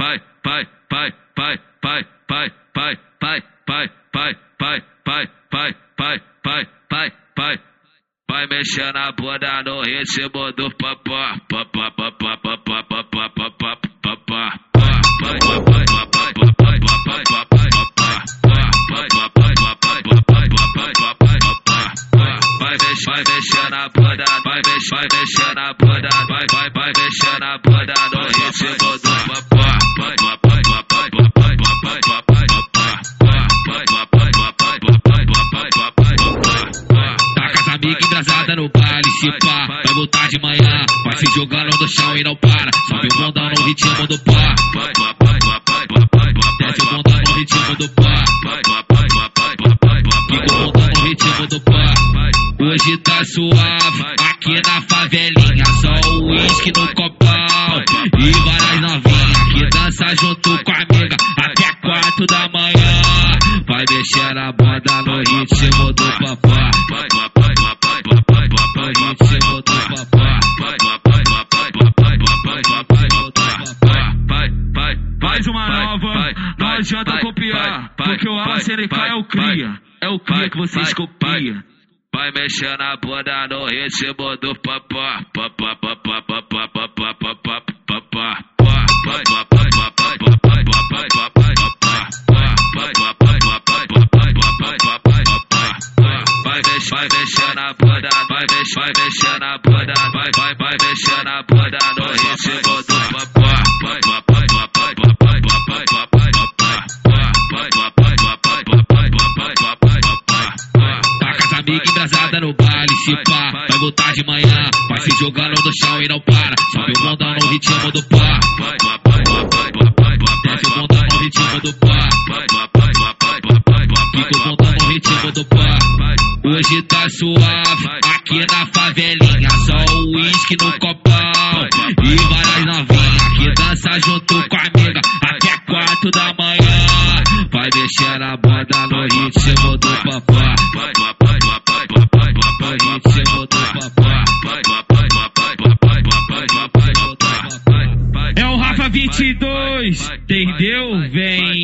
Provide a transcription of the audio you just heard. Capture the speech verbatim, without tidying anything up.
pai, pai, pai, pai, pai, pai, pai, pai, pai, pai, pai, pai, pai, pai, pai, pai, pai. Vai mexer na bunda no ritmo do papá, papá, papá, papá, papá, papá, papá. Vai, vai, vai, vai, vai, vai, vai, vai, vai, vai mexer na bunda, vai mexer, vai mexer na bunda, vai, vai, vai mexer na bunda no ritmo do papá, vai, vai, vai, vai, vai, vai, vai, vai, vai, amiga engraçada no baile, se pá, vai voltar de manhã, vai se jogando no chão e não para, sobe o bundão no ritmo do pá, desce o bundão no ritmo do pá, fica o bundão no ritmo do pá. Hoje tá suave, aqui na favelinha, só o uísque no copão e várias novinhas que dança junto com a amiga até quatro da manhã. Vai mexer a banda no ritmo do papá, faz uma nova, não adianta copiar, porque o A C N K é o cria, é o cria que vocês copiam. Vai mexer na bunda no ritmo do papá, papá, papá, papá, papá, papá, papá. Vai mexer na bunda, vai mexer, vai mexer na bunda, vai, vai, vai mexer na bunda no ritmo do papá, vai, vai, vai, vai, vai, vai, vai, vai, amiga embrasada no baile, se pá, vai voltar de manhã, vai se jogando no chão e não para, sobe o bundão no ritmo do pá, desce o bundão no ritmo do pá, fica o bundão no ritmo do pá. Hoje tá suave, aqui na favelinha, só o uísque no copão e várias novinhas que dança junto com a amiga até quatro da manhã. Vai mexer na banda no ritmo do papá, é o Rafa vinte e dois, entendeu? Vem.